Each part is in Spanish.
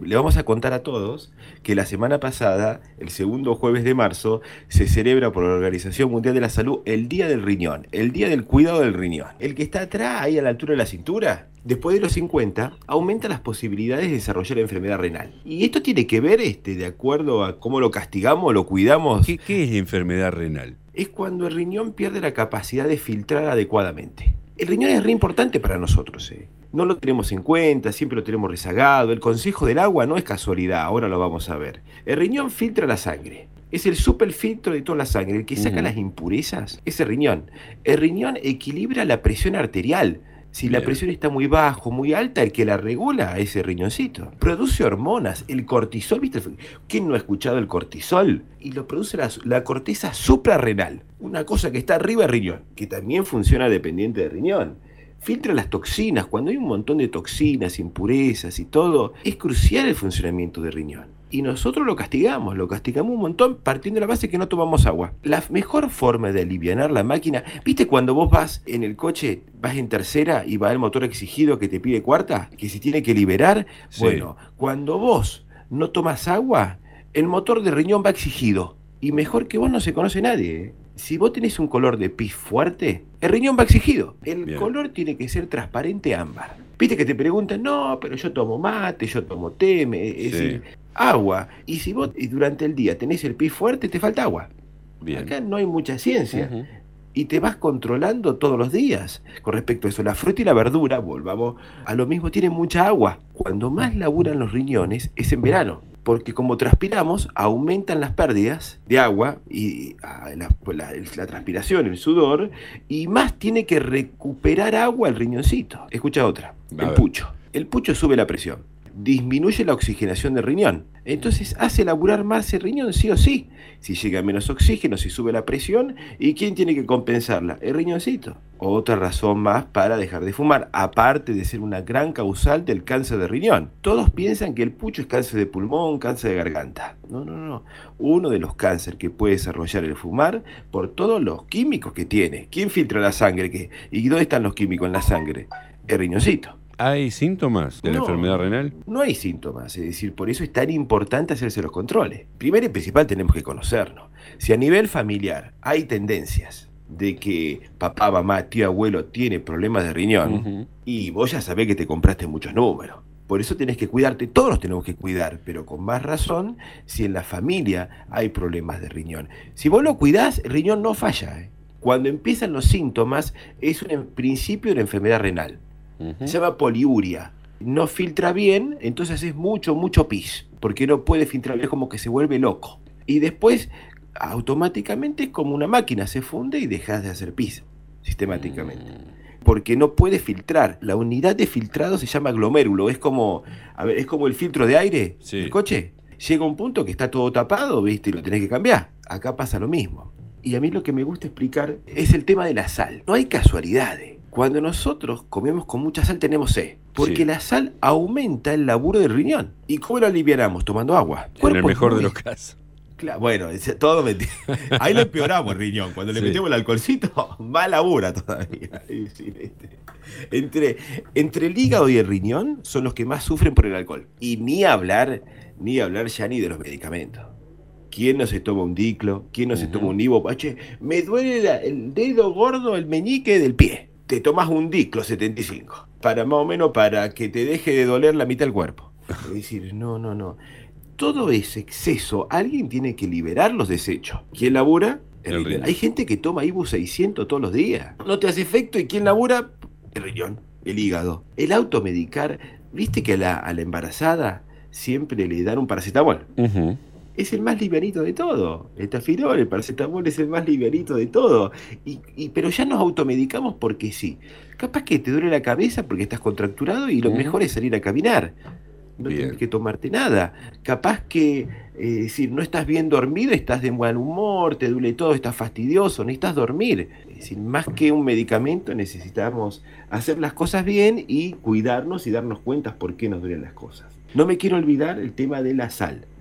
le vamos a contar a todos que la semana pasada, el segundo jueves de marzo, se celebra por la Organización Mundial de la Salud el Día del Riñón, el Día del Cuidado del Riñón. El que está atrás, ahí a la altura de la cintura, después de los 50, aumenta las posibilidades de desarrollar enfermedad renal. Y esto tiene que ver, de acuerdo a cómo lo castigamos, lo cuidamos. ¿Qué es enfermedad renal? Es cuando el riñón pierde la capacidad de filtrar adecuadamente. El riñón es re importante para nosotros, No lo tenemos en cuenta, siempre lo tenemos rezagado. El consejo del agua no es casualidad, ahora lo vamos a ver. El riñón filtra la sangre. Es el superfiltro de toda la sangre. El que saca las impurezas es el riñón. El riñón equilibra la presión arterial. Si la presión está muy baja, muy alta, el que la regula es el riñoncito. Produce hormonas, el cortisol, ¿viste? ¿Quién no ha escuchado el cortisol? Y lo produce la corteza suprarrenal, una cosa que está arriba del riñón, que también funciona dependiente del riñón. Filtra las toxinas, cuando hay un montón de toxinas, impurezas y todo, es crucial el funcionamiento del riñón. Y nosotros lo castigamos un montón partiendo de la base que no tomamos agua. La mejor forma de alivianar la máquina, ¿viste cuando vos vas en el coche, vas en tercera y va el motor exigido que te pide cuarta, que se tiene que liberar? Sí. Bueno, cuando vos no tomas agua, el motor de riñón va exigido. Y mejor que vos no se conoce nadie, Si vos tenés un color de pis fuerte, el riñón va exigido. El color tiene que ser transparente ámbar. Viste que te preguntan, no, pero yo tomo mate, yo tomo té, es decir, agua. Y si vos durante el día tenés el pis fuerte, te falta agua. Acá no hay mucha ciencia. Y te vas controlando todos los días. Con respecto a eso, la fruta y la verdura, volvamos a lo mismo, tienen mucha agua. Cuando más laburan los riñones es en verano. Porque como transpiramos, aumentan las pérdidas de agua y la transpiración, el sudor, y más tiene que recuperar agua el riñoncito. Escucha otra, el pucho. El pucho sube la presión, disminuye la oxigenación del riñón. Entonces hace laburar más el riñón sí o sí. Si llega menos oxígeno, si sube la presión, ¿y quién tiene que compensarla? El riñoncito. Otra razón más para dejar de fumar, aparte de ser una gran causal del cáncer de riñón. Todos piensan que el pucho es cáncer de pulmón, cáncer de garganta. No. Uno de los cánceres que puede desarrollar el fumar por todos los químicos que tiene. ¿Quién filtra la sangre? ¿Y dónde están los químicos en la sangre? El riñoncito. ¿Hay síntomas de la enfermedad renal? No hay síntomas, es decir, por eso es tan importante hacerse los controles. Primero y principal tenemos que conocernos. Si a nivel familiar hay tendencias de que papá, mamá, tío, abuelo tiene problemas de riñón, y vos ya sabés que te compraste muchos números. Por eso tenés que cuidarte, todos nos tenemos que cuidar, pero con más razón si en la familia hay problemas de riñón. Si vos lo cuidás, el riñón no falla. Cuando empiezan los síntomas es un principio de una enfermedad renal. Se llama poliuria. No filtra bien, entonces es mucho pis, porque no puede filtrar, es como que se vuelve loco. Y después, automáticamente es como una máquina, se funde y dejas de hacer pis, sistemáticamente. Porque no puede filtrar. La unidad de filtrado se llama glomérulo, es como el filtro de aire del coche. Llega un punto que está todo tapado, ¿viste? Y lo tenés que cambiar. Acá pasa lo mismo. Y a mí lo que me gusta explicar es el tema de la sal. No hay casualidades. Cuando nosotros comemos con mucha sal tenemos sed, porque la sal aumenta el laburo del riñón. ¿Y cómo lo alivianamos? Tomando agua. En el mejor de los casos. Claro, bueno, todo mentira. Ahí lo empeoramos el riñón. Cuando le metemos el alcoholcito, más labura todavía. Entre el hígado y el riñón son los que más sufren por el alcohol. Y ni hablar ya ni de los medicamentos. ¿Quién no se toma un diclo? ¿Quién no se toma un ibuprofeno? Me duele el dedo gordo, el meñique del pie. Te tomas un diclo 75, más o menos para que te deje de doler la mitad del cuerpo. Es decir, no. Todo ese exceso, alguien tiene que liberar los desechos. ¿Quién labura? El riñón. Hay gente que toma Ibu 600 todos los días. No te hace efecto, ¿y quién labura? El riñón, el hígado. El automedicar, ¿viste que a la embarazada siempre le dan un paracetamol? Es el más livianito de todo. El tafirol, el paracetamol es el más livianito de todo. Pero ya nos automedicamos porque sí. Capaz que te duele la cabeza porque estás contracturado y lo mejor es salir a caminar. No tienes que tomarte nada. Capaz que si no estás bien dormido, estás de mal humor, te duele todo, estás fastidioso, necesitas dormir. Es decir, más que un medicamento necesitamos hacer las cosas bien y cuidarnos y darnos cuenta por qué nos duelen las cosas. No me quiero olvidar el tema de la sal.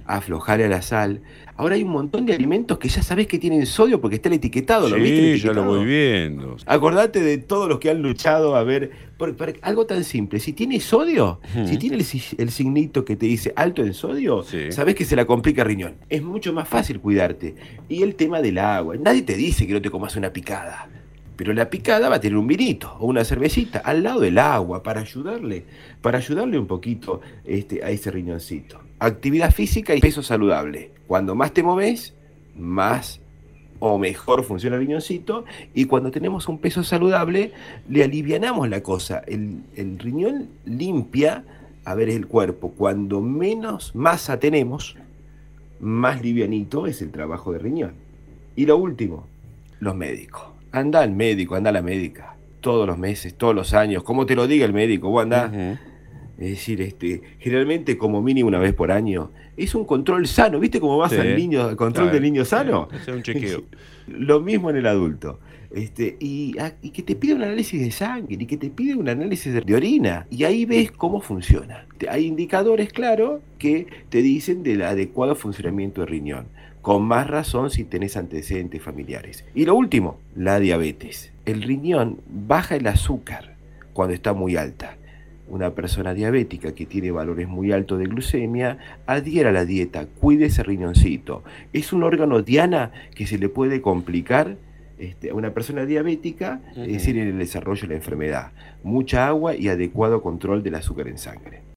aflojarle a la sal. Ahora hay un montón de alimentos que ya sabés que tienen sodio porque está el etiquetado, ¿lo viste? El Sí, ya lo etiquetado. voy viendo. Acordate de todos los que han luchado a ver, algo tan simple, si tiene sodio, si Ujú. tiene el signito que te dice alto en sodio, Sí. sabés que se la complica el riñón. Es mucho más fácil cuidarte. Y el tema del agua, nadie te dice que no te comas una picada, pero la picada va a tener un vinito o una cervecita al lado del agua para ayudarle un poquito a ese riñoncito. Actividad física y peso saludable. Cuando más te moves, más o mejor funciona el riñoncito, y cuando tenemos un peso saludable, le alivianamos la cosa. El riñón limpia, a ver, el cuerpo. Cuando menos masa tenemos, más livianito es el trabajo del riñón. Y lo último, los médicos. Anda al médico, anda a la médica. Todos los meses, todos los años, como te lo diga el médico, vos andá. Ujú. Es decir, generalmente como mínimo una vez por año, es un control sano. ¿Viste cómo vas Sí, al niño, al control del claro, niño sí, sano? hacer un chequeo. Lo mismo en el adulto. Y que te pide un análisis de sangre, y que te pide un análisis de orina. Y ahí ves cómo funciona. Hay indicadores, claro, que te dicen del adecuado funcionamiento del riñón. Con más razón si tenés antecedentes familiares. Y lo último, la diabetes. El riñón baja el azúcar cuando está muy alta. Una persona diabética que tiene valores muy altos de glucemia, adhiera a la dieta, cuide ese riñoncito. Es un órgano, Diana, que se le puede complicar a una persona diabética, es Ujú. decir, en el desarrollo de la enfermedad. Mucha agua y adecuado control del azúcar en sangre.